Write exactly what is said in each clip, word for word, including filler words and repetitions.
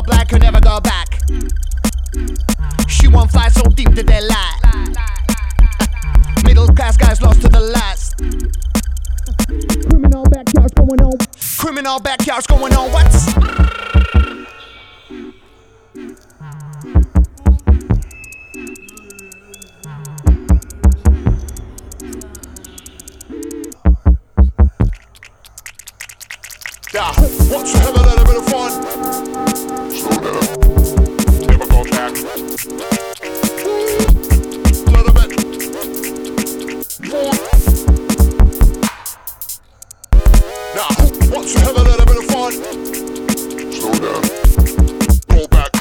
all black, could never go back. She won't fly so deep that they lie. Middle class guys lost to the last. Criminal backyards going on. Criminal backyards going on. What? Yeah, once you have a little bit of fun, slow down, never go back. A little bit more. Now, once you have a little bit of fun, slow down, go back.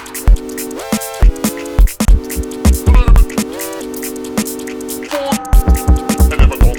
A little bit more, and never go.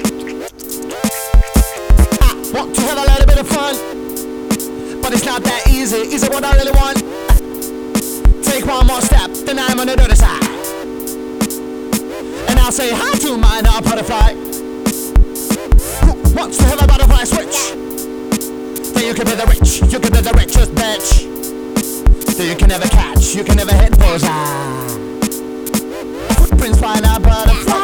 I want to have a little bit of fun, but it's not that easy. Is it what I really want? Take one more step, then I'm on the other side, and I'll say hi to my now butterfly. Who wants to have a butterfly switch? Then you can be the rich, you can be the richest bitch. Then you can never catch, you can never hit bullseye. Footprints flying out butterfly.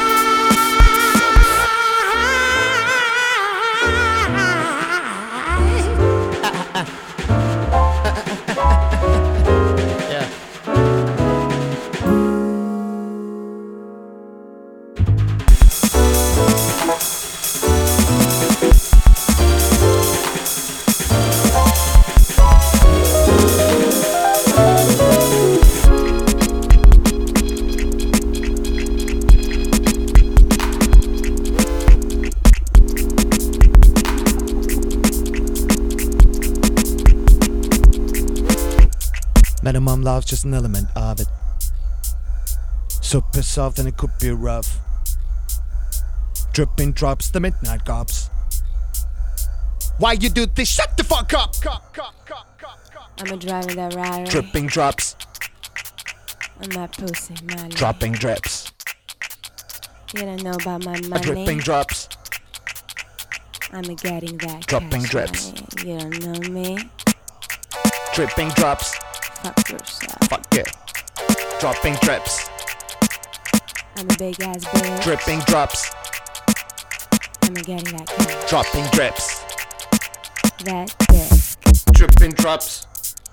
Minimum love's just an element of it. Super soft and it could be rough. Dripping drops, the midnight cops. Why you do this? Shut the fuck up! I'm a driving that rider. Dripping drops. I'm that pussy money. Dropping drips. You don't know about my money. Dripping drops. I'm getting that Dropping cash drips. money. You don't know me. Dripping drops. Fuck yourself. Fuck yeah. Dropping drips. I'm a big ass bitch. Dripping drops. I'm getting that cash. Dropping drips. That dick. Dripping drops.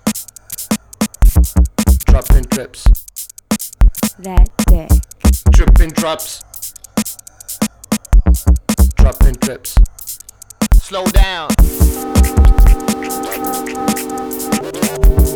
Dropping drips. That dick. Dripping drops. Dropping drips. Slow down.